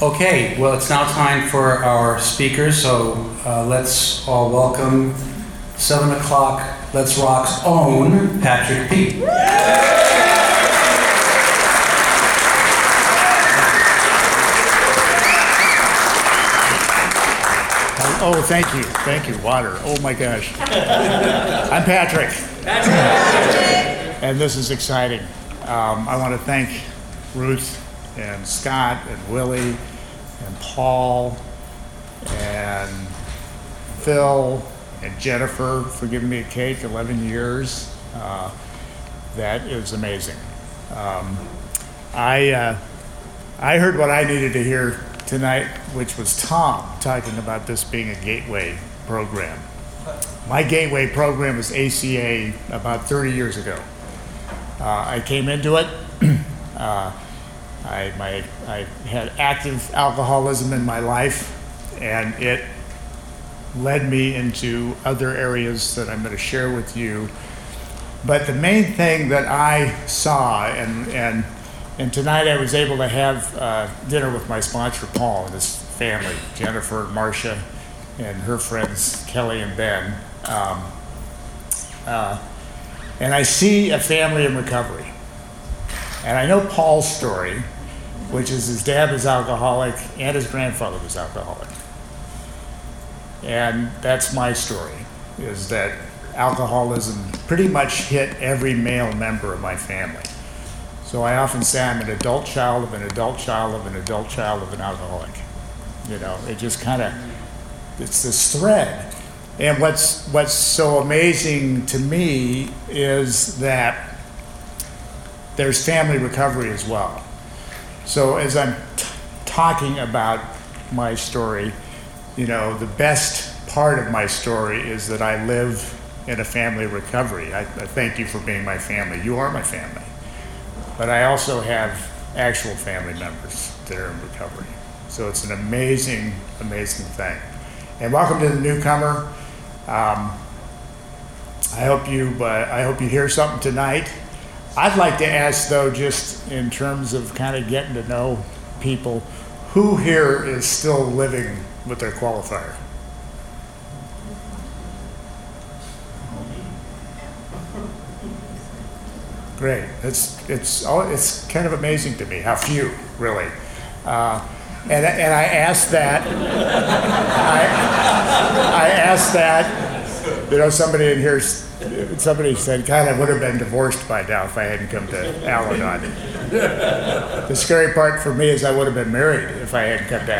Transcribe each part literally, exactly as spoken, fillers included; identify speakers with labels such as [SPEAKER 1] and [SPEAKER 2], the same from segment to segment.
[SPEAKER 1] Okay, well, it's now time for our speakers, so uh, let's all welcome seven o'clock Let's Rock's own Patrick P.
[SPEAKER 2] Oh, thank you. Thank you. Water. Oh my gosh. I'm Patrick. Patrick. And this is exciting. Um, I want to thank Ruth and Scott and Willie and Paul and Phil and Jennifer for giving me a cake, eleven years. Uh, that is amazing. Um, I, uh, I heard what I needed to hear tonight, which was Tom talking about this being a gateway program. My gateway program was A C A about thirty years ago. Uh, I came into it. uh, I, my, I had active alcoholism in my life, and it led me into other areas that I'm going to share with you. But the main thing that I saw, and and and tonight I was able to have uh, dinner with my sponsor Paul and his family, Jennifer, Marcia, and her friends Kelly and Ben. Um, uh, and I see a family in recovery. And I know Paul's story, which is his dad was alcoholic and his grandfather was alcoholic. And that's my story, is that alcoholism pretty much hit every male member of my family. So I often say I'm an adult child of an adult child of an adult child of an alcoholic. You know, it just kind of, it's this thread. And what's what's so amazing to me is that there's family recovery as well. So as I'm t- talking about my story, you know, the best part of my story is that I live in a family recovery. I, I thank you for being my family. You are my family. But I also have actual family members that are in recovery. So it's an amazing, amazing thing. And welcome to the newcomer. Um, I hope you, uh, I hope you hear something tonight. I'd like to ask, though, just in terms of kind of getting to know people, who here is still living with their qualifier? Great. It's it's oh, it's kind of amazing to me how few, really. Uh, and and I asked that. I, I asked that. You know, somebody in here, somebody said, "God, I would have been divorced by now if I hadn't come to Al-Anon." The scary part for me is I would have been married if I hadn't come to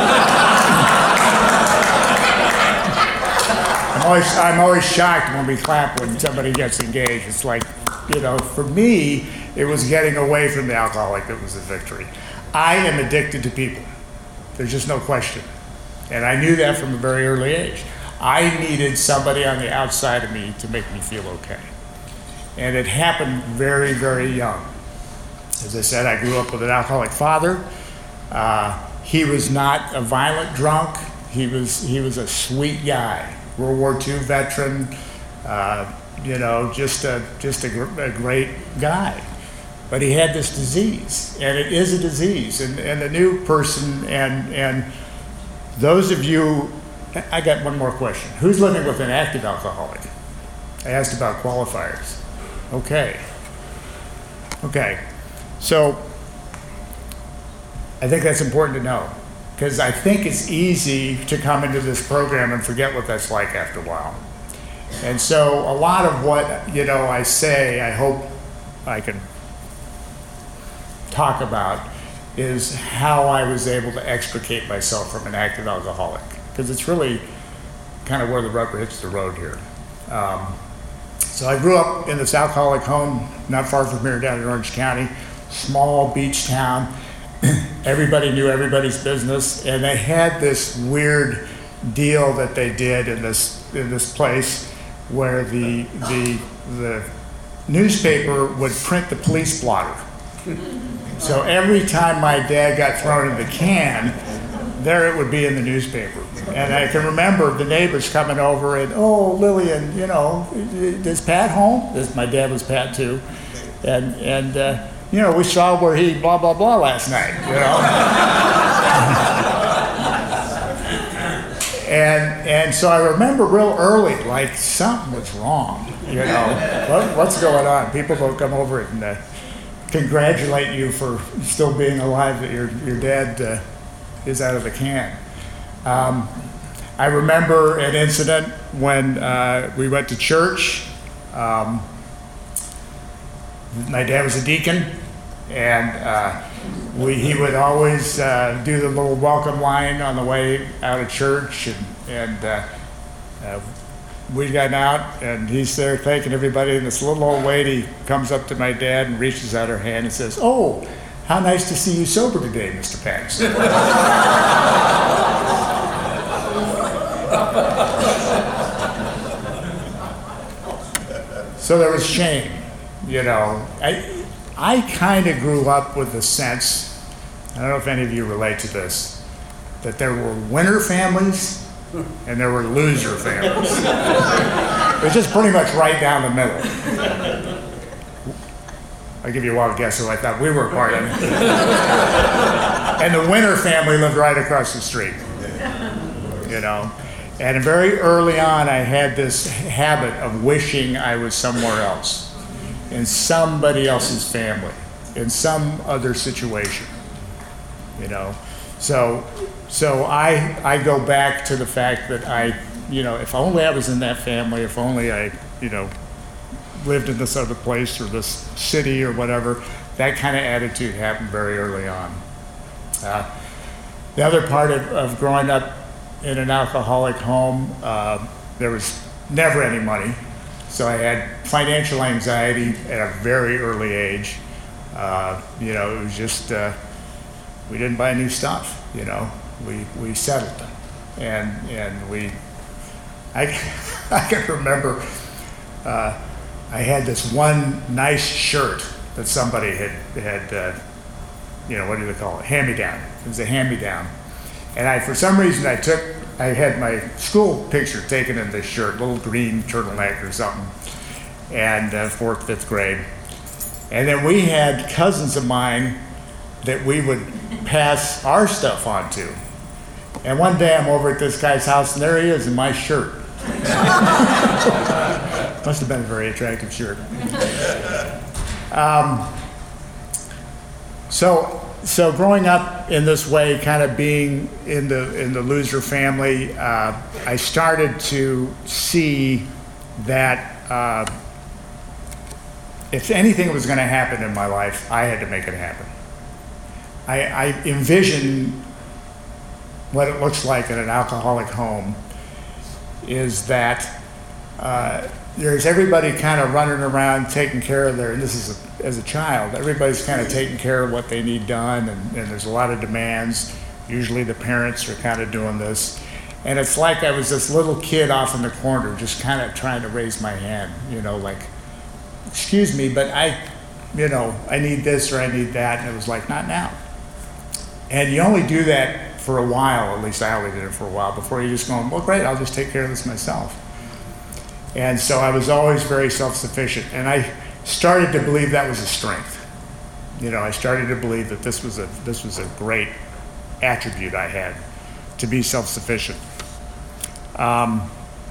[SPEAKER 2] Al-Anon. I'm always I'm always shocked when we clap when somebody gets engaged. It's like, you know, for me, it was getting away from the alcoholic that was the victory. I am addicted to people. There's just no question. And I knew that from a very early age. I needed somebody on the outside of me to make me feel okay. And it happened very, very young. As I said, I grew up with an alcoholic father. Uh, he was not a violent drunk. He was, he was a sweet guy. World War Two veteran. Uh, you know, just a just a, gr- a great guy. But he had this disease, and it is a disease. And, and the new person, and and those of you, I got one more question. Who's living with an active alcoholic? I asked about qualifiers. Okay. Okay. So I think that's important to know, because I think it's easy to come into this program and forget what that's like after a while. And so a lot of what, you know, I say, I hope I can talk about, is how I was able to extricate myself from an active alcoholic, because it's really kind of where the rubber hits the road here. Um, so I grew up in this alcoholic home not far from here down in Orange County, small beach town. Everybody knew everybody's business, and they had this weird deal that they did in this in this place where the the the newspaper would print the police blotter. So every time my dad got thrown in the can, there it would be in the newspaper. And I can remember the neighbors coming over and, "Oh, Lillian, you know, is Pat home?" This, my dad was Pat too. And, and uh, you know, we saw where he blah, blah, blah last night, you know. And and so I remember real early, like something was wrong, you know. What, what's going on? People don't come over and uh, congratulate you for still being alive, that your your dad uh, is out of the can. Um, I remember an incident when uh, we went to church. Um, my dad was a deacon, and uh, we, he would always uh, do the little welcome line on the way out of church, and, and uh, uh, we got out, and he's there thanking everybody, and this little old lady comes up to my dad and reaches out her hand and says, "Oh, how nice to see you sober today, Mister Paxton." So there was shame, you know. I, I kind of grew up with the sense, I don't know if any of you relate to this, that there were winner families and there were loser families. It was just pretty much right down the middle. I'll give you a wild guess who I thought we were a part of. And the winner family lived right across the street, you know. And very early on, I had this habit of wishing I was somewhere else, in somebody else's family, in some other situation, you know. So, so I I go back to the fact that I, you know, if only I was in that family, if only I, you know, lived in this other place or this city or whatever. That kind of attitude happened very early on. Uh, the other part of, of growing up in an alcoholic home, uh, there was never any money. So I had financial anxiety at a very early age. Uh, you know, it was just, uh, we didn't buy new stuff, you know, we, we settled them. And, and we, I, I can remember, uh, I had this one nice shirt that somebody had, had uh, you know, what do they call it? Hand-me-down. It was a hand-me-down. And I, for some reason, I took, I had my school picture taken in this shirt, little green turtleneck or something, and uh, fourth, fifth grade. And then we had cousins of mine that we would pass our stuff on to. And one day I'm over at this guy's house, and there he is in my shirt. Must have been a very attractive shirt. Um, so. So growing up in this way, kind of being in the in the loser family, uh, I started to see that uh, if anything was going to happen in my life, I had to make it happen. I, I envision what it looks like in an alcoholic home is that uh, there's everybody kind of running around taking care of their, and this is a, as a child, everybody's kind of taking care of what they need done, and, and there's a lot of demands. Usually the parents are kind of doing this. And it's like I was this little kid off in the corner just kind of trying to raise my hand, you know, like, excuse me, but I, you know, I need this or I need that. And it was like, not now. And you only do that for a while, at least I only did it for a while, before you just go, well, great, I'll just take care of this myself. And so I was always very self-sufficient. And I started to believe that was a strength. You know, I started to believe that this was a this was a great attribute I had, to be self-sufficient. Um,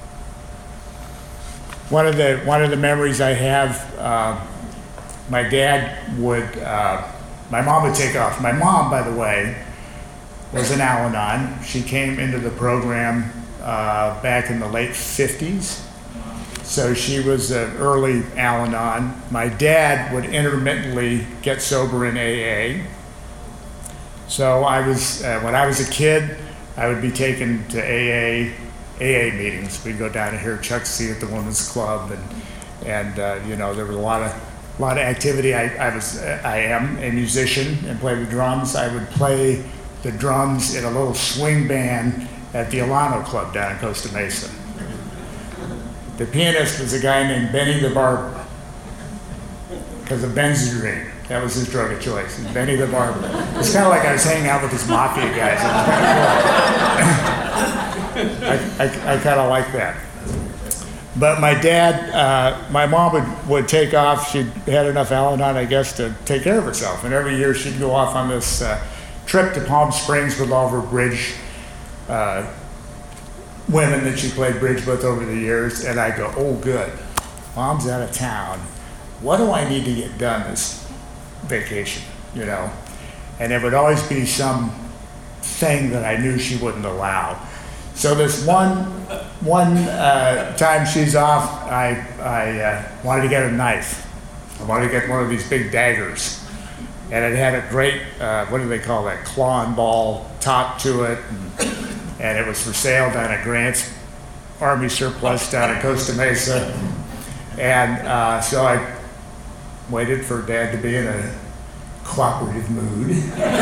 [SPEAKER 2] one of the one of the memories I have, uh, my dad would, uh, my mom would take off. My mom, by the way, was an Al-Anon. She came into the program uh, back in the late fifties. So she was an early Al-Anon. My dad would intermittently get sober in A A. So I was, uh, when I was a kid, I would be taken to A A, A A meetings. We'd go down to hear Chuck C at the Women's Club, and and uh, you know, there was a lot of a lot of activity. I, I was I am a musician and play the drums. I would play the drums in a little swing band at the Alano Club down in Costa Mesa. The pianist was a guy named Benny the Barber, because of Benzedrine. That was his drug of choice, and Benny the Barber. It's kind of like I was hanging out with these mafia guys. It was kind of cool. I, I, I kind of like that. But my dad, uh, my mom would, would take off. She'd had enough Al-Anon, I guess, to take care of herself. And every year she'd go off on this uh, trip to Palm Springs with all of her bridge uh, women that she played bridge with over the years, and I go, oh good, Mom's out of town. What do I need to get done this vacation, you know? And it would always be some thing that I knew she wouldn't allow. So this one one uh, time she's off, I, I uh, wanted to get a knife. I wanted to get one of these big daggers. And it had a great, uh, what do they call that, claw and ball top to it. And, and it was for sale down at Grant's Army Surplus down at Costa Mesa. And uh, so I waited for Dad to be in a cooperative mood.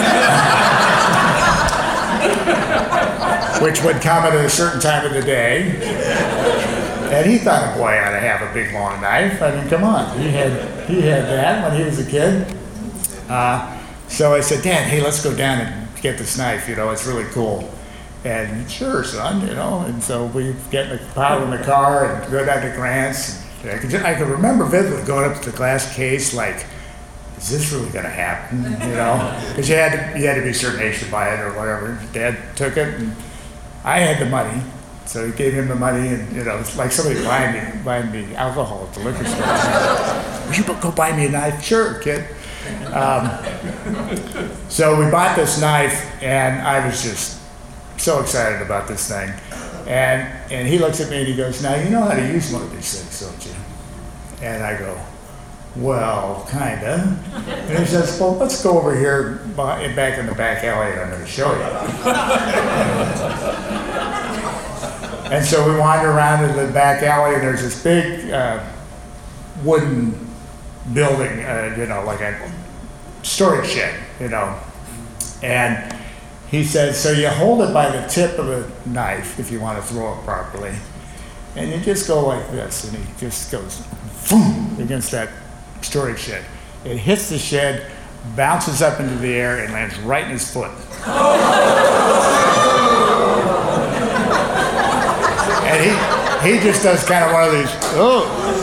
[SPEAKER 2] Which would come at a certain time of the day. And he thought a boy ought to have a big long knife. I mean, come on, he had he had that when he was a kid. Uh, so I said, Dad, hey, let's go down and get this knife, you know, it's really cool. And sure, son, you know, and so we get in the pile in the car and go down to Grant's. I could, I could remember vividly going up to the glass case like, is this really going to happen, you know? Because you had to, you had to be a certain age to buy it or whatever. Dad took it, and I had the money, so he gave him the money, and you know, it's like somebody buying me, buying me alcohol at the liquor store. Will you go buy me a knife? Sure, kid. Um, so we bought this knife, and I was just so excited about this thing. And and he looks at me and he goes, now you know how to use one of these things, don't you? And I go, well, kinda. And he says, well, let's go over here by, back in the back alley and I'm going to show you. And so we wander around in the back alley and there's this big uh, wooden building, uh, you know, like a storage shed, you know. And he says, so you hold it by the tip of the knife if you want to throw it properly. And you just go like this, and he just goes boom against that storage shed. It hits the shed, bounces up into the air, and lands right in his foot. And he he just does kind of one of these, oh.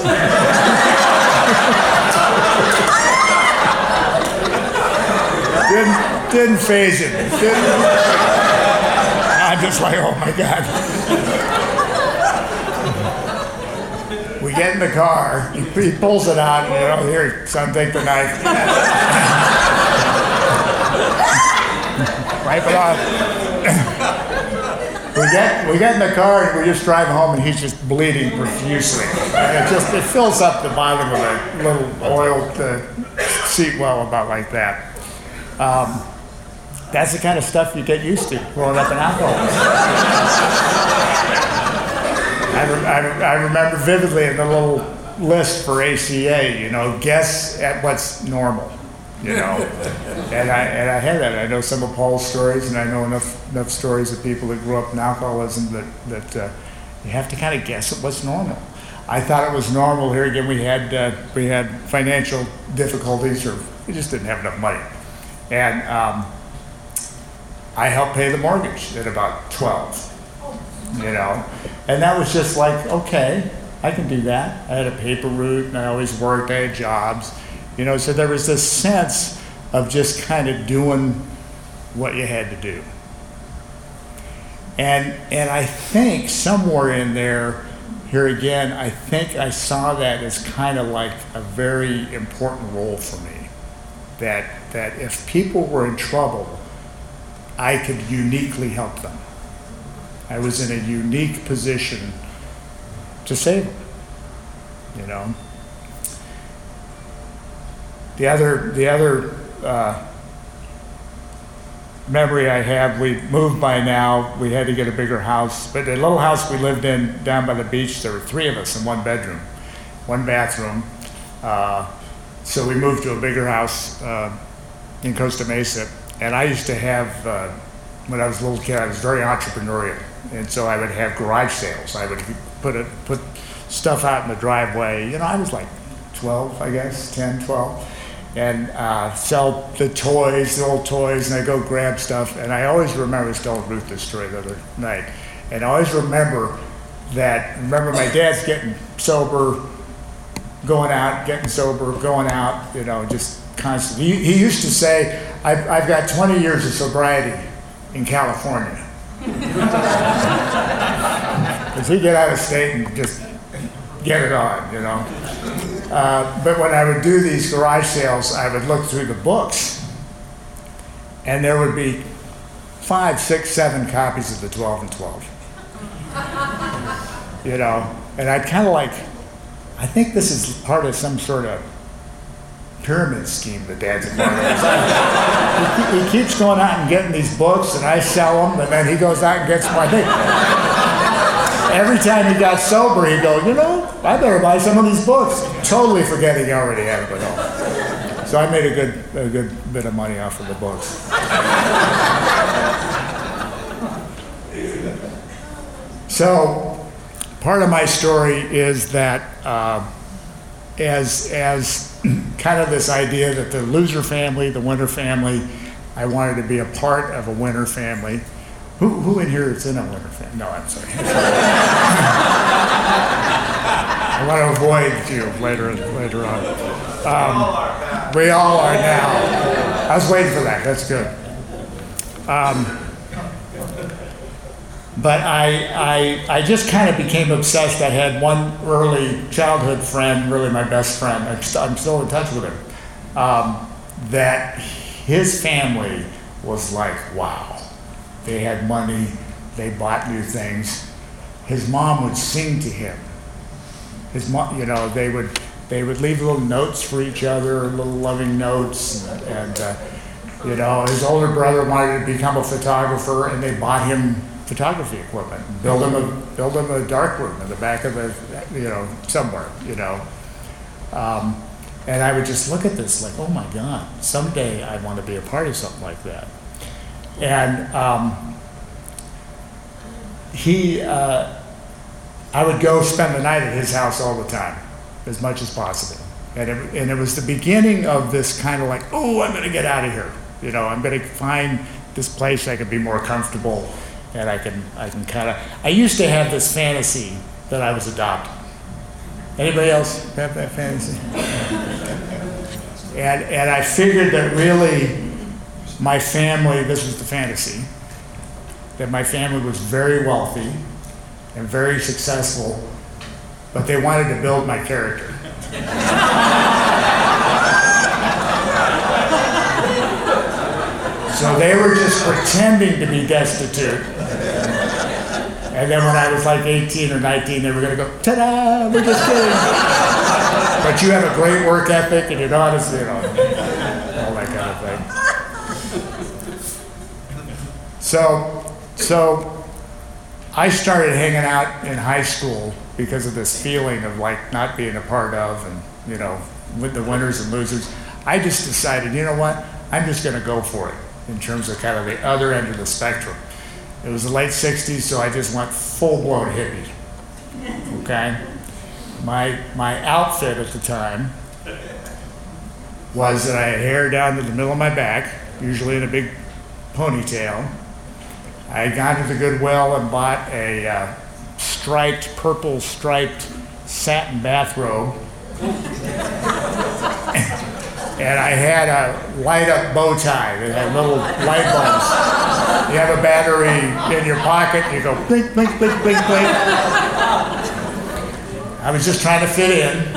[SPEAKER 2] didn't, didn't faze him. Didn't, I'm just like, oh my God. We get in the car, he, he pulls it out, and you know, here, son, take the knife. Wipe it off. We get, we get in the car, and we just drive home, and he's just bleeding profusely. And it just, it fills up the bottom of a little oiled uh, seat well about like that. Um, that's the kind of stuff you get used to growing up in alcoholism. I, re- I, re- I remember vividly in the little list for A C A, you know, guess at what's normal, you know. and I and I had that. I know some of Paul's stories, and I know enough enough stories of people that grew up in alcoholism that that uh, you have to kind of guess at what's normal. I thought it was normal. Here again, we had uh, we had financial difficulties, or we just didn't have enough money, and um, I helped pay the mortgage at about twelve. You know, and that was just like, okay, I can do that. I had a paper route, and I always worked. I had jobs, you know. So there was this sense of just kind of doing what you had to do. And and I think somewhere in there, here again, I think I saw that as kind of like a very important role for me. That that if people were in trouble, I could uniquely help them. I was in a unique position to save them, you know. The other, the other uh, memory I have, we moved by now, we had to get a bigger house, but the little house we lived in down by the beach, there were three of us in one bedroom, one bathroom. Uh, so we moved to a bigger house uh, in Costa Mesa, and I used to have, uh, when I was a little kid, I was very entrepreneurial. And so I would have garage sales. I would put it, put stuff out in the driveway. You know, I was like twelve, I guess, ten, twelve. And uh, sell the toys, the old toys, and I go grab stuff. And I always remember, I was telling Ruth this story the other night, and I always remember that, remember my dad's getting sober, going out, getting sober, going out, you know, just constantly. He, he used to say, I've, I've got twenty years of sobriety in California. Because he'd get out of state and just get it on, you know. Uh, but when I would do these garage sales, I would look through the books, and there would be five, six, seven copies of the twelve and twelve. You know, and I'd kind of like, I think this is part of some sort of pyramid scheme that Dad's a part of. he, he keeps going out and getting these books, and I sell them, and then he goes out and gets my thing. Every time he got sober, he'd go, you know, I better buy some of these books, totally forgetting he already had them at home. So I made a good, a good bit of money off of the books. So part of my story is that uh, as, as kind of this idea that the loser family, the winner family, I wanted to be a part of a winner family. Who, who in here is in a winner family? No, I'm sorry. I want to avoid you later, later on. Um, we all are now. I was waiting for that. That's good. Um, But I, I, I just kind of became obsessed. I had one early childhood friend, really my best friend. I'm, st- I'm still in touch with him. Um, that his family was like, wow. They had money. They bought new things. His mom would sing to him. His mom, you know, they would they would leave little notes for each other, little loving notes, and, and uh, you know, his older brother wanted to become a photographer, and they bought him photography equipment, build him a build him a dark room in the back of the, you know, somewhere, you know. Um, and I would just look at this like, oh my God, someday I want to be a part of something like that. And um, he, uh, I would go spend the night at his house all the time, as much as possible. And it, and it was the beginning of this kind of like, oh, I'm going to get out of here. You know, I'm going to find this place I can be more comfortable. And I can, I can kind of, I used to have this fantasy that I was adopted. Anybody else have that fantasy? and, and I figured that really my family, this was the fantasy, that my family was very wealthy and very successful, but they wanted to build my character. So they were just pretending to be destitute. And then when I was like eighteen or nineteen, they were going to go, ta-da, we're just kidding. But you have a great work ethic and you're not as, you know, all that kind of thing. So, so I started hanging out in high school because of this feeling of like not being a part of and, you know, with the winners and losers. I just decided, you know what, I'm just going to go for it in terms of kind of the other end of the spectrum. It was the late sixties, so I just went full-blown hippie, okay? My, my outfit at the time was that I had hair down to the middle of my back, usually in a big ponytail. I had gone to the Goodwill and bought a uh, striped, purple striped satin bathrobe. And I had a light-up bow tie that had little light bulbs. You have a battery in your pocket, you go blink, blink, blink, blink, blink. I was just trying to fit in.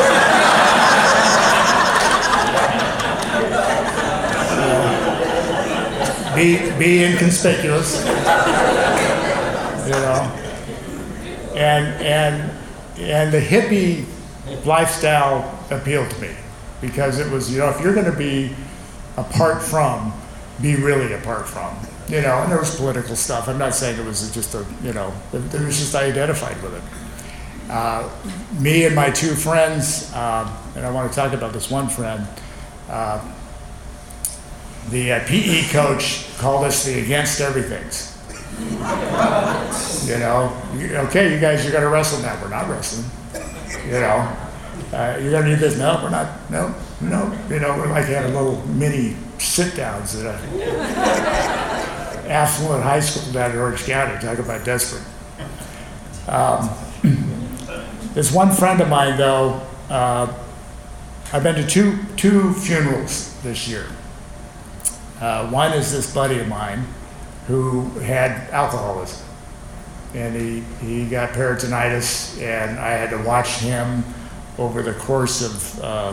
[SPEAKER 2] Uh, be, be inconspicuous, you know. And, and, and the hippie lifestyle appealed to me. Because it was, you know, if you're going to be apart from, be really apart from, you know, and there was political stuff. I'm not saying it was just a, you know, it, it was just I identified with it. Uh, me and my two friends, uh, and I want to talk about this one friend, uh, the uh, P E coach called us the against everythings. You know, okay, you guys, you're going to wrestle now. We're not wrestling, you know. Uh, you're gonna need this? No, we're not. No, no. You know, we're like having little mini sit-downs at a affluent high school down in Orange County. Talk about desperate. Um, this one friend of mine, though, uh, I've been to two, two funerals this year. Uh, one is this buddy of mine who had alcoholism. And he, he got peritonitis, and I had to watch him over the course of uh,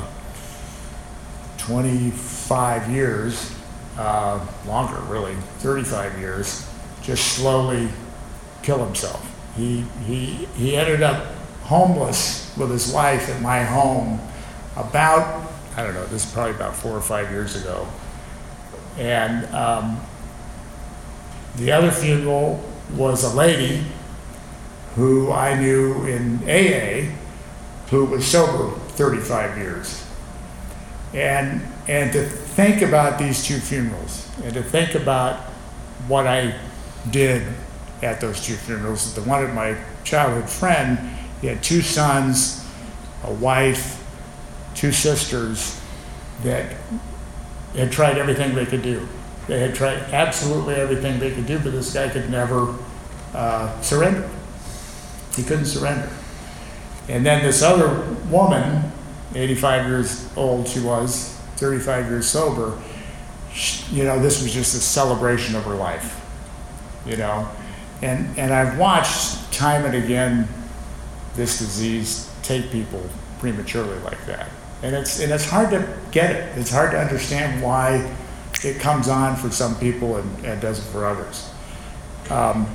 [SPEAKER 2] twenty-five years, uh, longer really, thirty-five years, just slowly kill himself. He, he, he ended up homeless with his wife at my home about, I don't know, this is probably about four or five years ago. And um, the other funeral was a lady who I knew in A A who was sober thirty-five years. And, and to think about these two funerals and to think about what I did at those two funerals, the one of my childhood friend, he had two sons, a wife, two sisters that had tried everything they could do. They had tried absolutely everything they could do, but this guy could never uh, surrender. He couldn't surrender. And then this other woman, eighty-five years old she was, thirty-five years sober, she, you know, this was just a celebration of her life, you know. And, and I've watched time and again this disease take people prematurely like that. And it's, and it's hard to get it. It's hard to understand why it comes on for some people and, and doesn't for others. Um,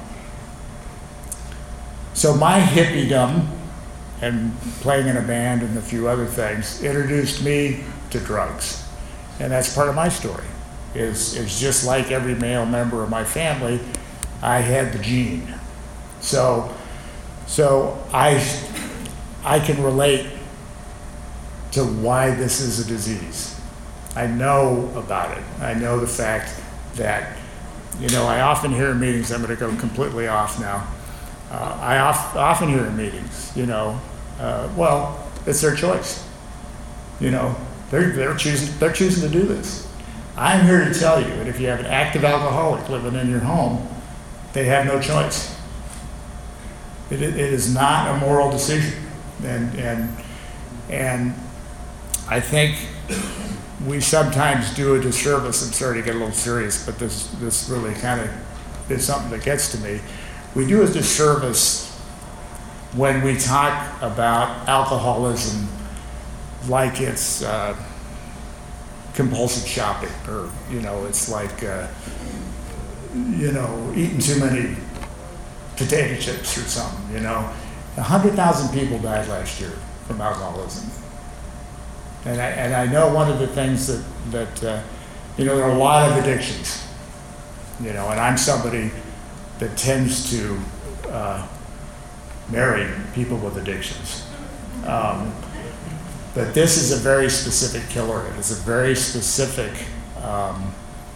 [SPEAKER 2] so my hippiedom and playing in a band and a few other things introduced me to drugs. And that's part of my story. Is, is just like every male member of my family, I had the gene. So, so I, I can relate to why this is a disease. I know about it. I know the fact that, you know, I often hear in meetings, I'm going to go completely off now. Uh, I of, often hear in meetings, you know, uh, well, it's their choice. You know, they're, they're, choosing, they're choosing to do this. I'm here to tell you that if you have an active alcoholic living in your home, they have no choice. It, it is not a moral decision. And, and, and I think we sometimes do a disservice. I'm sorry to get a little serious, but this, this really kind of is something that gets to me. We do a disservice when we talk about alcoholism like it's uh, compulsive shopping, or, you know, it's like, uh, you know, eating too many potato chips or something, you know. one hundred thousand people died last year from alcoholism. And I, and I know one of the things that, that uh, you know, there are a lot of addictions, you know, and I'm somebody that tends to uh, marry people with addictions. Um, but this is a very specific killer. It is a very specific um,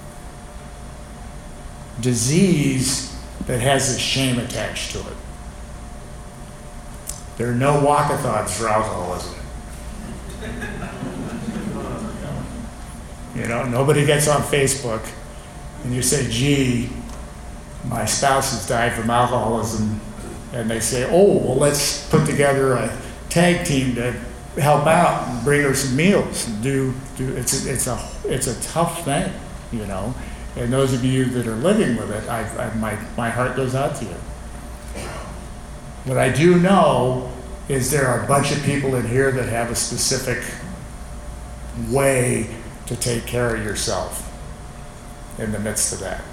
[SPEAKER 2] disease that has a shame attached to it. There are no walkathons for alcoholism. You know, nobody gets on Facebook and you say, gee, my spouse has died from alcoholism, and they say, oh, well, let's put together a tag team to help out and bring her some meals and do, do it's, a, it's, a, it's a tough thing, you know. And those of you that are living with it, I, I, my, my heart goes out to you. What I do know is there are a bunch of people in here that have a specific way to take care of yourself in the midst of that.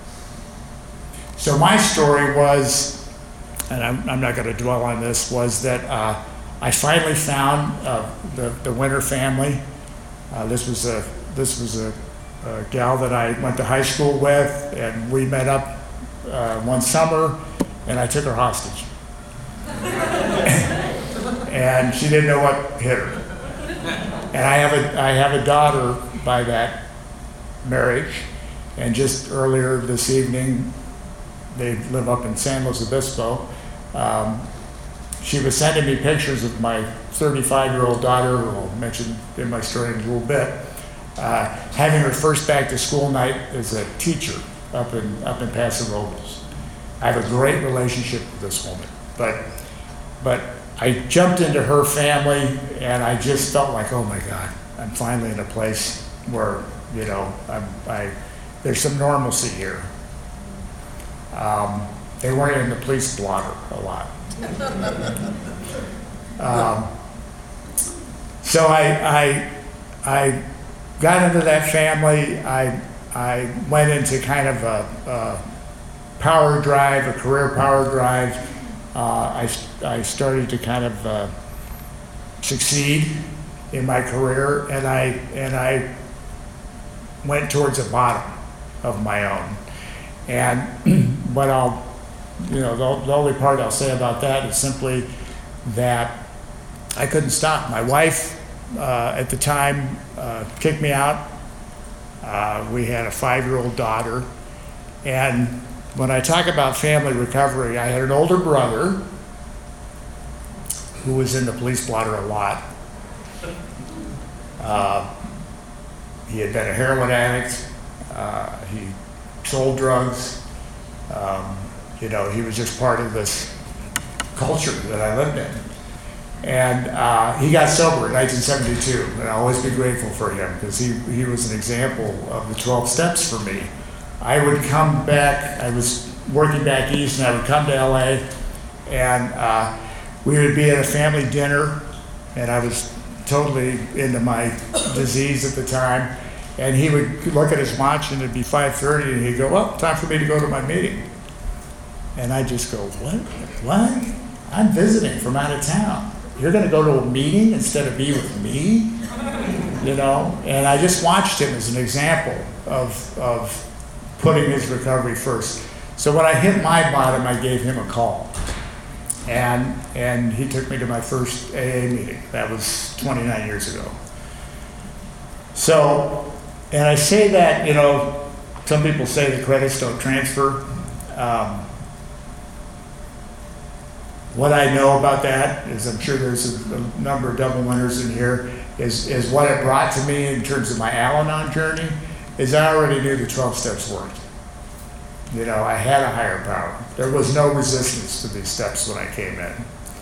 [SPEAKER 2] So my story was, and I'm, I'm not going to dwell on this, was that uh, I finally found uh, the, the Winter family. Uh, this was a this was a, a gal that I went to high school with, and we met up uh, one summer, and I took her hostage. And she didn't know what hit her. And I have a I have a daughter by that marriage, and just earlier this evening, they live up in San Luis Obispo. Um, she was sending me pictures of my thirty-five-year-old daughter, who I'll mention in my story in a little bit, uh, having her first back to school night as a teacher up in up in Paso Robles. I have a great relationship with this woman, but but I jumped into her family, and I just felt like, oh my God, I'm finally in a place where, you know, I'm, I, there's some normalcy here. Um, they weren't in the police blotter a lot. um, so I, I, I got into that family. I, I went into kind of a, a power drive, a career power drive. Uh, I, I started to kind of uh, succeed in my career, and I and I went towards a bottom of my own. And what I'll, you know, the, the only part I'll say about that is simply that I couldn't stop. My wife uh, at the time uh, kicked me out. Uh, we had a five-year-old daughter, and when I talk about family recovery, I had an older brother who was in the police blotter a lot. Uh, he had been a heroin addict. Uh, he sold drugs. Um, you know, he was just part of this culture that I lived in. And uh, he got sober in nineteen seventy-two, and I'll always be grateful for him because he, he was an example of the twelve steps for me. I would come back, I was working back east, and I would come to L A, and uh, we would be at a family dinner, and I was totally into my disease at the time, and he would look at his watch, and it'd be five thirty, and he'd go, well, time for me to go to my meeting. And I'd just go, what? What? I'm visiting from out of town. You're gonna go to a meeting instead of be with me? You know, and I just watched him as an example of, of putting his recovery first. So when I hit my bottom, I gave him a call. And and he took me to my first A A meeting. That was twenty-nine years ago. So, and I say that, you know, some people say the credits don't transfer. Um, what I know about that is, I'm sure there's a, a number of double winners in here, is, is what it brought to me in terms of my Al-Anon journey, is I already knew the twelve steps worked. You know, I had a higher power. There was no resistance to these steps when I came in.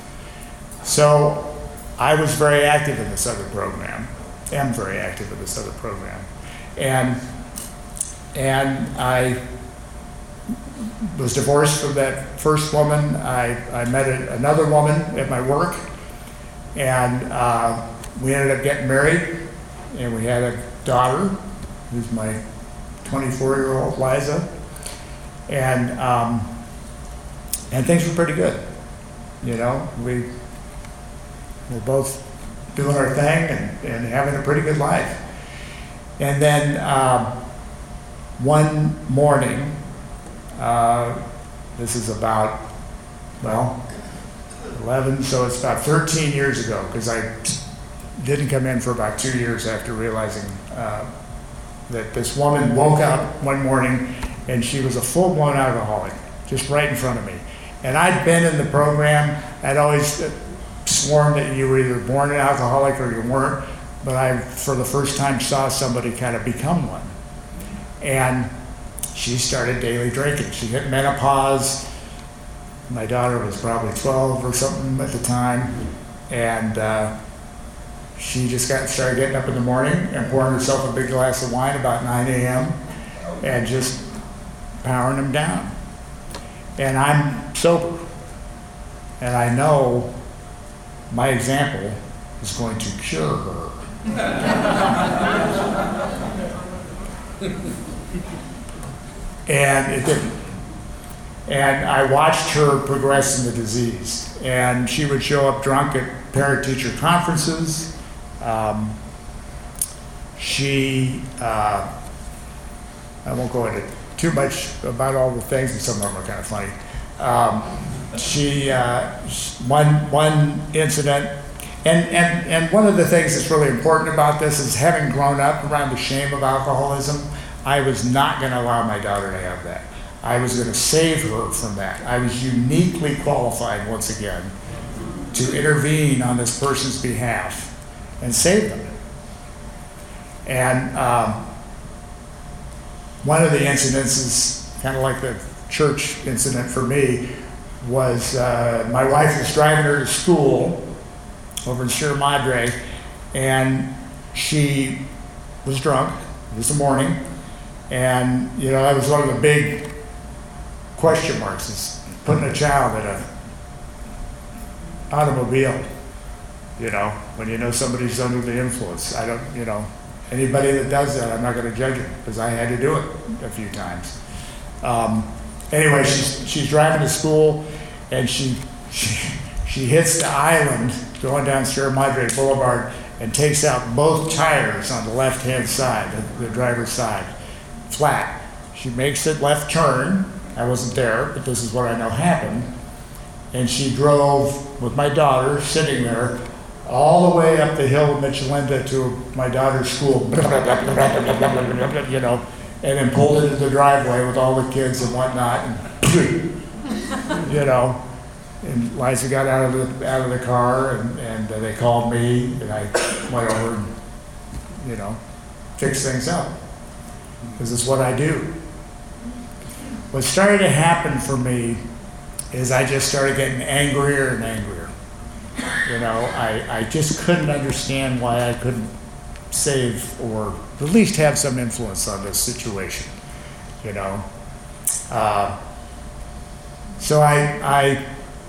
[SPEAKER 2] So I was very active in this other program, am very active in this other program. And, and I was divorced from that first woman. I, I met a, another woman at my work, and uh, we ended up getting married, and we had a daughter, who's my twenty-four-year-old Liza. And um, and things were pretty good, you know. We were both doing our thing and, and having a pretty good life. And then um, one morning, uh, this is about, well, eleven, so it's about thirteen years ago, because I didn't come in for about two years after realizing uh, that this woman woke up one morning and she was a full-blown alcoholic, just right in front of me. And I'd been in the program. I'd always sworn that you were either born an alcoholic or you weren't, but I, for the first time, saw somebody kind of become one. And she started daily drinking. She hit menopause. My daughter was probably twelve or something at the time, and uh, she just got started getting up in the morning and pouring herself a big glass of wine about nine a.m. and just powering them down. And I'm sober, and I know my example is going to cure her. And it didn't. And I watched her progress in the disease. And she would show up drunk at parent-teacher conferences. Um, she, uh, I won't go into too much about all the things, and some of them are kind of funny. Um, she, uh, one, one incident, and, and, and one of the things that's really important about this is, having grown up around the shame of alcoholism, I was not going to allow my daughter to have that. I was going to save her from that. I was uniquely qualified, once again, to intervene on this person's behalf and save them. And um, one of the incidents is kind of like the church incident for me. was uh, my wife was driving her to school over in Sierra Madre, and she was drunk. It was the morning, and you know that was one of the big question marks: is putting a child in a automobile. You know, when you know somebody's under the influence. I don't, you know, anybody that does that, I'm not going to judge them because I had to do it a few times. Um, anyway, she's she's driving to school, and she she she hits the island going down Sierra Madre Boulevard and takes out both tires on the left-hand side, the, the driver's side, flat. She makes a left turn. I wasn't there, but this is what I know happened. And she drove with my daughter sitting there all the way up the hill of Michelinda to my daughter's school, you know, and then pulled into the driveway with all the kids and whatnot, and, you know, and Liza got out of the out of the car, and, and uh, they called me, and I went over and, you know, fixed things up, because it's what I do. What started to happen for me is I just started getting angrier and angrier. You know, I, I just couldn't understand why I couldn't save or at least have some influence on this situation, you know. Uh, so I, I,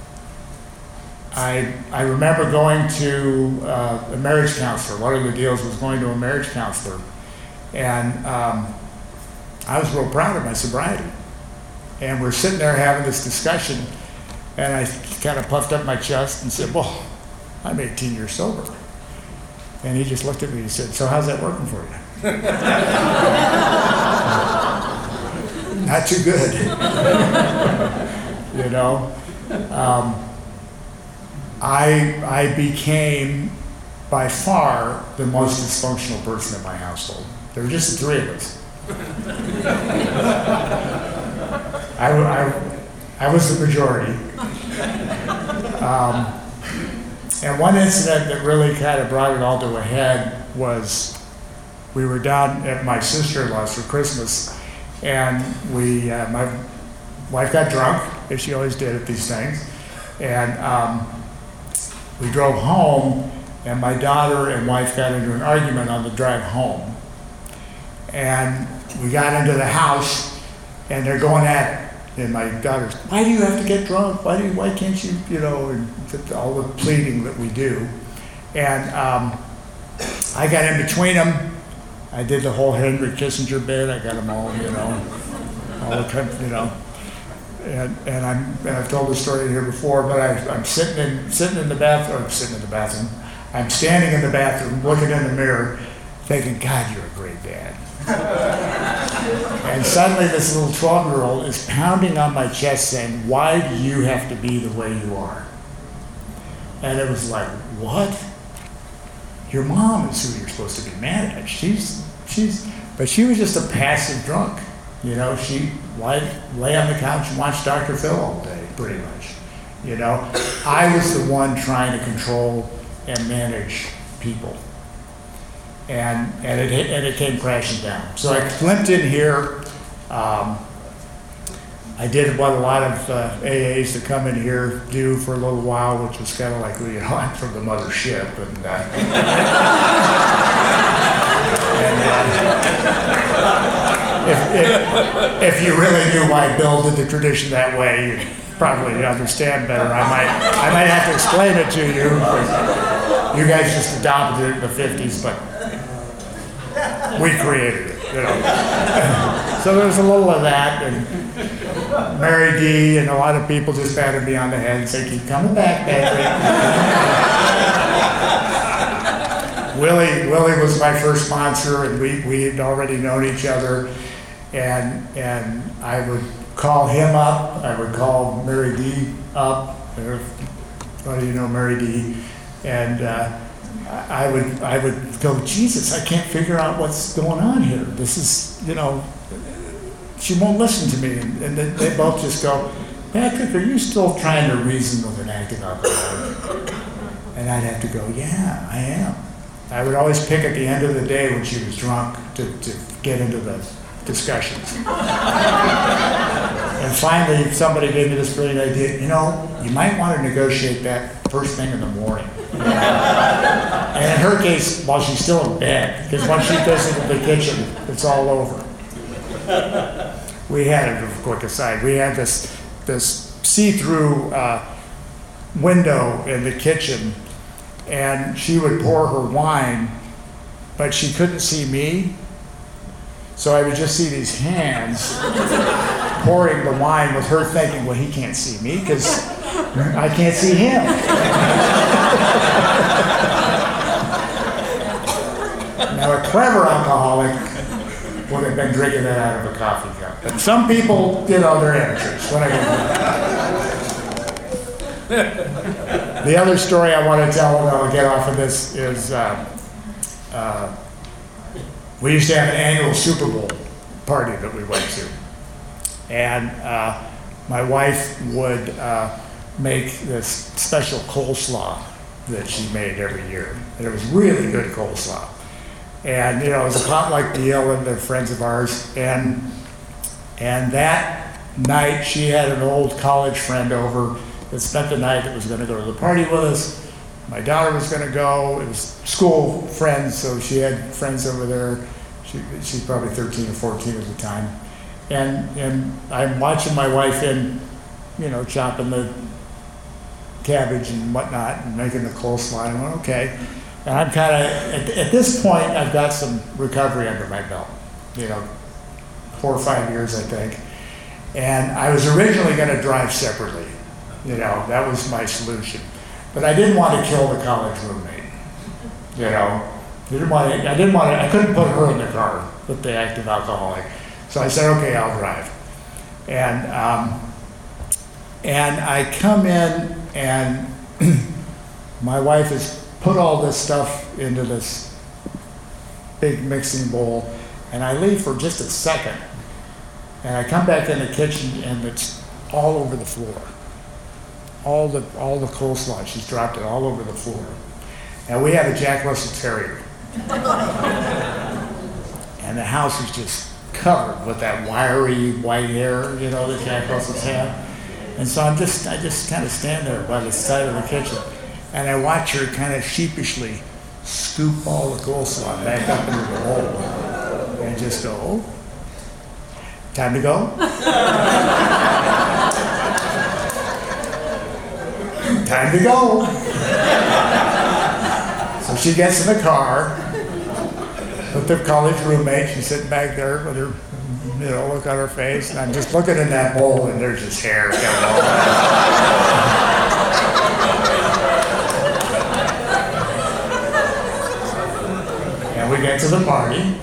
[SPEAKER 2] I, I remember going to uh, a marriage counselor. One of the deals was going to a marriage counselor. And um, I was real proud of my sobriety. And we're sitting there having this discussion, and I kind of puffed up my chest and said, well, I'm eighteen years sober. And he just looked at me and said, so how's that working for you? Not too good. You know? Um, I, I became, by far, the most dysfunctional person in my household. There were just the three of us. I, I, I was the majority. Um, and one incident that really kind of brought it all to a head was we were down at my sister-in-law's for Christmas, and we, uh, my wife got drunk, as she always did at these things, and um, we drove home, and my daughter and wife got into an argument on the drive home. And we got into the house, and they're going at it. And my daughter's, why do you have to get drunk? Why do you, why can't you, you know, and all the pleading that we do. And um, I got in between them. I did the whole Henry Kissinger bit. I got them all, you know, all the, you know. And, and I'm, and I've told this story here before, but I, I'm sitting in, sitting in the bathroom, sitting in the bathroom. I'm standing in the bathroom, looking in the mirror, thinking, God, you're a great dad. And suddenly this little twelve-year-old is pounding on my chest saying, why do you have to be the way you are? And it was like, what? Your mom is who you're supposed to be mad at. She's, she's, but she was just a passive drunk. You know, she lay, lay on the couch and watch Doctor Phil all day, pretty much. You know, I was the one trying to control and manage people. And, and, it, hit, and it came crashing down. So I limped in here. Um, I did what a lot of uh, A As that come in here do for a little while, which was kind of like, you know, I'm from the mothership. And, uh, and uh, if, if, if you really knew why Bill did the tradition that way, you'd probably understand better. I might, I might have to explain it to you. You guys just adopted it in the fifties, but we created it, you know. So there's a little of that, and Mary D. and a lot of people just patted me on the head and said, keep coming back, Patrick. Willie, Willie was my first sponsor, and we, we had already known each other, and and I would call him up, I would call Mary D. up, how do you know Mary D.? And uh, I would I would go, Jesus, I can't figure out what's going on here. This is, you know, she won't listen to me. And, and they, they both just go, Patrick, are you still trying to reason with an active alcoholic? And I'd have to go, yeah, I am. I would always pick at the end of the day when she was drunk to, to get into the discussions. And finally, somebody gave me this brilliant idea, you know, you might want to negotiate that first thing in the morning. And in her case, while she's still in bed, because once she goes into the kitchen, it's all over. We had, a quick aside, we had this, this see-through uh, window in the kitchen, and she would pour her wine, but she couldn't see me. So I would just see these hands pouring the wine with her thinking, well, he can't see me because I can't see him. Now, a clever alcoholic would have been drinking that out of a coffee cup. But some people did all their amateurs. What I get. The other story I want to tell, and I'll get off of this, is uh, uh, we used to have an annual Super Bowl party that we went to. And uh, my wife would uh, make this special coleslaw that she made every year. And it was really good coleslaw. And, you know, it was a potluck deal, and they're friends of ours. And, and that night, she had an old college friend over that spent the night that was going to go to the party with us. My daughter was going to go. It was school friends, so she had friends over there. She, she's probably thirteen or fourteen at the time. And, and I'm watching my wife in, you know, chopping the cabbage and whatnot and making the coleslaw. And I went, okay. And I'm kind of, at, at this point, I've got some recovery under my belt, you know, four or five years, I think. And I was originally going to drive separately. You know, that was my solution. But I didn't want to kill the college roommate. You know, didn't want to, I didn't want to, I couldn't put her in the car with the active alcoholic. So I said, okay, I'll drive. And, um, and I come in, and my wife has put all this stuff into this big mixing bowl, and I leave for just a second. And I come back in the kitchen, and it's all over the floor. All the, all the coleslaw, she's dropped it all over the floor. And we have a Jack Russell Terrier. And the house is just covered with that wiry white hair, you know, that Jack Russells have. And so I'm just, I just kind of stand there by the side of the kitchen, and I watch her kind of sheepishly scoop all the coleslaw back up into the bowl, and just go, oh, time to go? Time to go. So she gets in the car with the college roommate. She's sitting back there with her, you know, look on her face, and I'm just looking in that bowl, and there's just hair coming all over. And we get to the party,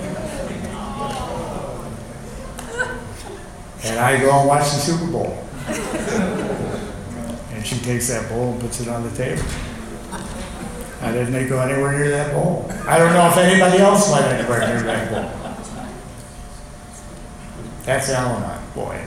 [SPEAKER 2] and I go and watch the Super Bowl. And she takes that bowl and puts it on the table. I didn't go anywhere near that bowl. I don't know if anybody else went anywhere near that bowl. That's Al-Anon, boy.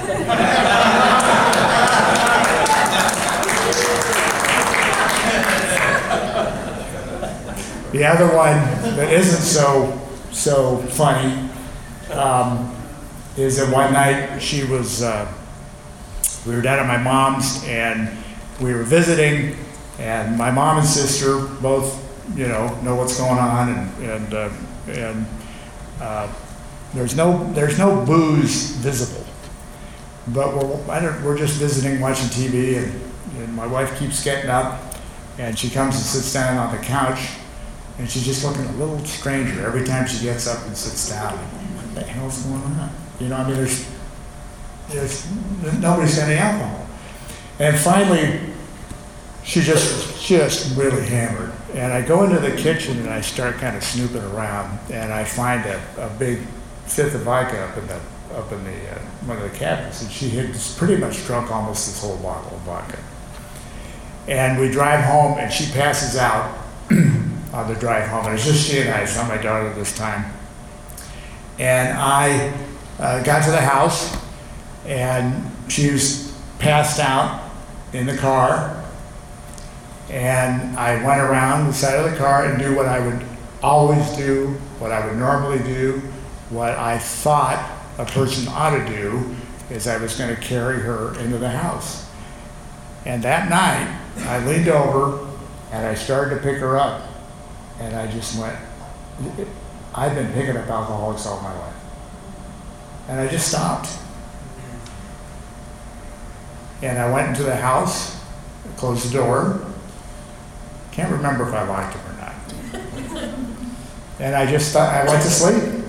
[SPEAKER 2] The other one that isn't so so funny um, is that one night she was, uh, we were down at my mom's, and we were visiting, and my mom and sister both, you know, know what's going on, and and uh, and uh, there's no there's no booze visible, but we're I don't, we're just visiting, watching T V, and, and my wife keeps getting up, and she comes and sits down on the couch, and she's just looking a little stranger every time she gets up and sits down. What the hell's going on? You know, I mean, there's there's nobody's got any alcohol, and finally, she just just really hammered. And I go into the kitchen and I start kind of snooping around, and I find a, a big fifth of vodka up in the up in the uh, one of the cabinets, and she had pretty much drunk almost this whole bottle of vodka. And we drive home, and she passes out on the drive home. And it's just she and I. It's not my daughter this time. And I uh, got to the house, and she was passed out in the car. And I went around the side of the car and do what I would always do, what I would normally do, what I thought a person ought to do, as I was going to carry her into the house. And that night, I leaned over and I started to pick her up. And I just went, I've been picking up alcoholics all my life. And I just stopped. And I went into the house, closed the door. Can't remember if I locked it or not. And I just thought, I went to sleep.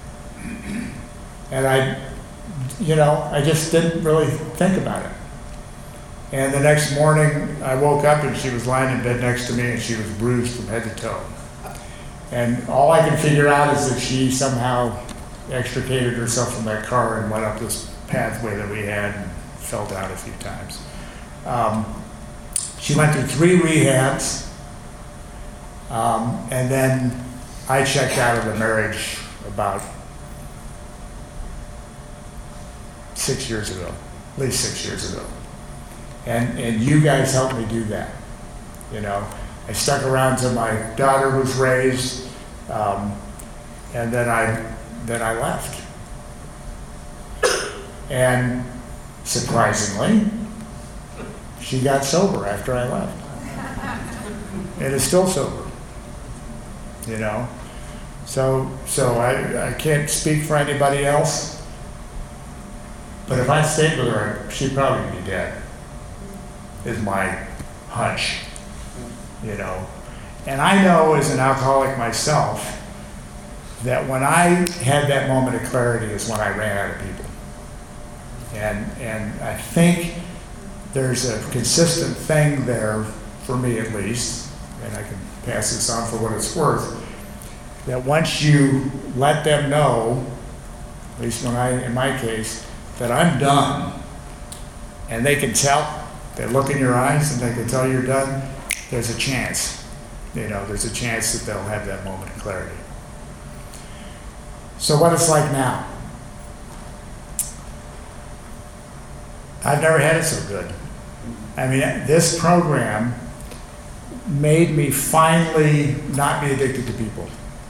[SPEAKER 2] And I, you know, I just didn't really think about it. And the next morning, I woke up and she was lying in bed next to me and she was bruised from head to toe. And all I can figure out is that she somehow extricated herself from that car and went up this pathway that we had and fell down a few times. Um, she went through three rehabs, um, and then I checked out of the marriage about six years ago, at least six years ago. And, and you guys helped me do that, you know. I stuck around till my daughter was raised, um, and then I then I left. And surprisingly, she got sober after I left, and is still sober. You know, so so I I can't speak for anybody else, but if I stayed with her, she'd probably be dead. Is my hunch. You know, and I know as an alcoholic myself that when I had that moment of clarity is when I ran out of people. And and I think there's a consistent thing there, for me at least, and I can pass this on for what it's worth, that once you let them know, at least when I, in my case, that I'm done, and they can tell, they look in your eyes and they can tell you're done, there's a chance, you know, there's a chance that they'll have that moment of clarity. So what it's like now. I've never had it so good. I mean, this program made me finally not be addicted to people.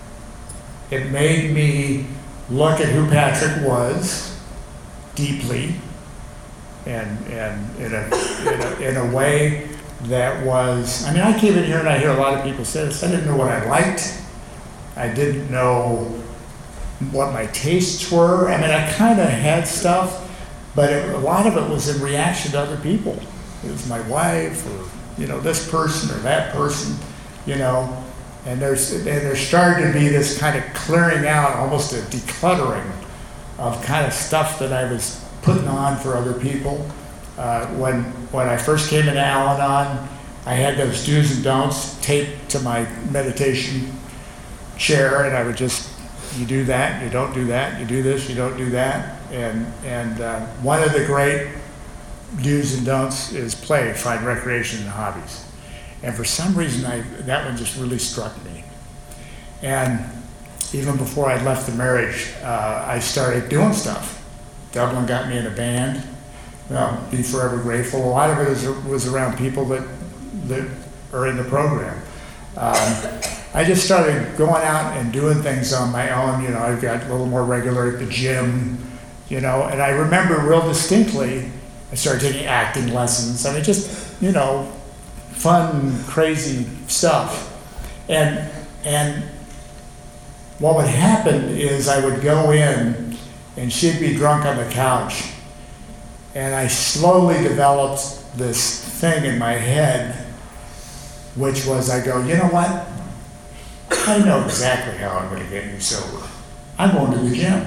[SPEAKER 2] It made me look at who Patrick was deeply and, and in, a, in, a, in a way that was, I mean, I came in here and I hear a lot of people say this. I didn't know what I liked. I didn't know what my tastes were. I mean, I kind of had stuff, but it, a lot of it was in reaction to other people. It was my wife or, you know, this person or that person, you know, and there's, and there started to be this kind of clearing out, almost a decluttering of kind of stuff that I was putting on for other people. Uh, when when I first came into Al-Anon, I had those do's and don'ts taped to my meditation chair, and I would just, you do that, you don't do that, you do this, you don't do that. And and uh, one of the great do's and don'ts is play, find recreation and hobbies. And for some reason, I that one just really struck me. And even before I left the marriage, uh, I started doing stuff. Dublin got me in a band. Um, be forever grateful. A lot of it was, was around people that that are in the program. Um, I just started going out and doing things on my own. You know, I got a little more regular at the gym. You know, and I remember real distinctly, I started taking acting lessons. I mean, just, you know, fun, crazy stuff. And and what would happen is I would go in, and she'd be drunk on the couch. And I slowly developed this thing in my head, which was I go, you know what? I know exactly how I'm going to get you sober. I'm going to the gym.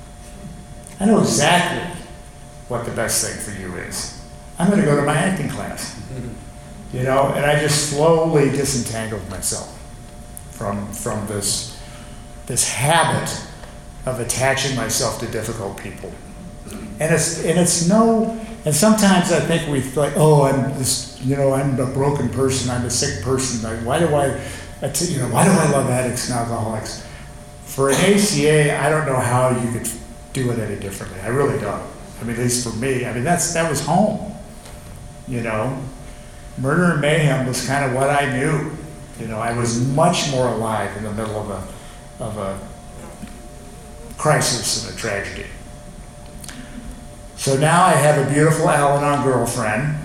[SPEAKER 2] I know exactly what the best thing for you is. I'm going to go to my acting class. You know, and I just slowly disentangled myself from from this this habit of attaching myself to difficult people. And it's and it's no, and sometimes I think we think, oh, I'm this, you know, I'm a broken person, I'm a sick person. I, why do I, you know, why do I love addicts and alcoholics? For an A C A, I don't know how you could do it any differently. I really don't. I mean, at least for me, I mean, that's that was home. You know, Murder and Mayhem was kind of what I knew. You know, I was much more alive in the middle of a of a crisis and a tragedy. So now I have a beautiful Al-Anon girlfriend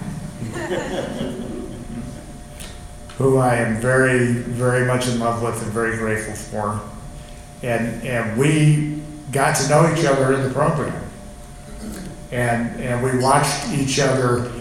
[SPEAKER 2] who I am very, very much in love with and very grateful for. And, and we got to know each other in the program. And, and we watched each other,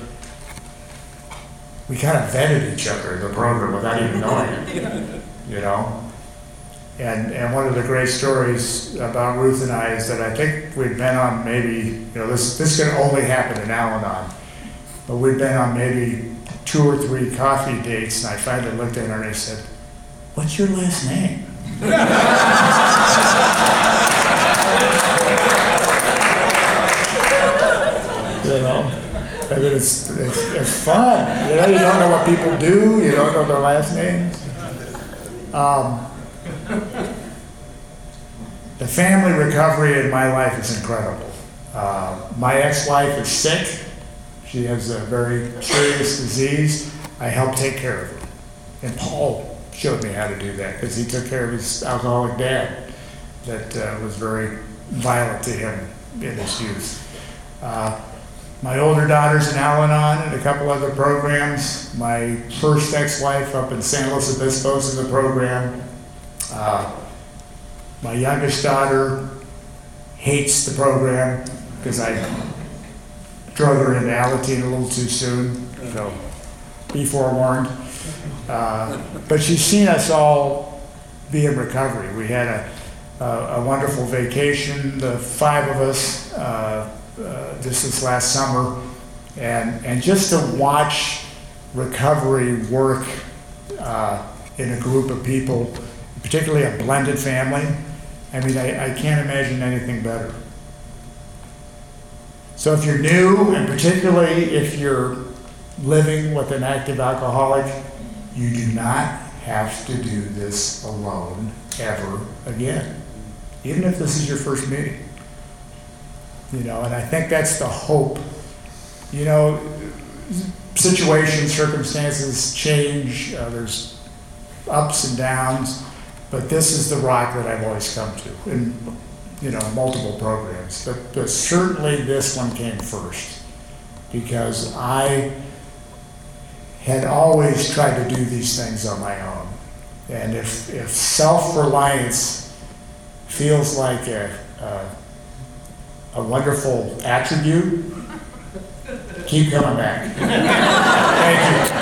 [SPEAKER 2] we kind of vetted each other in the program without even knowing it, you know? And, and one of the great stories about Ruth and I is that I think we'd been on maybe, you know, this, this can only happen in Al-Anon, but we'd been on maybe two or three coffee dates, and I finally looked at her and I said, "What's your last name?" You know, I mean, it's, it's, it's fun. You know, you don't know what people do, you don't know their last names. Um, the family recovery in my life is incredible. Uh, my ex-wife is sick. She has a very serious disease. I helped take care of her. And Paul showed me how to do that because he took care of his alcoholic dad that uh, was very violent to him in his youth. Uh, my older daughter's in Al-Anon and a couple other programs. My first ex-wife up in San Luis Obispo's in the program. Uh, my youngest daughter hates the program because I drug her into Alateen a little too soon, so be forewarned. Uh, but she's seen us all be in recovery. We had a, a, a wonderful vacation, the five of us, uh, uh, just this last summer, and, and just to watch recovery work uh, in a group of people, particularly a blended family. I mean, I, I can't imagine anything better. So if you're new, and particularly if you're living with an active alcoholic, you do not have to do this alone ever again, even if this is your first meeting. You know, and I think that's the hope. You know, situations, circumstances change, uh, there's ups and downs, but this is the rock that I've always come to in, you know, multiple programs. But, but certainly this one came first because I had always tried to do these things on my own. And if, if self-reliance feels like a, a, a wonderful attribute, keep coming back. Thank you.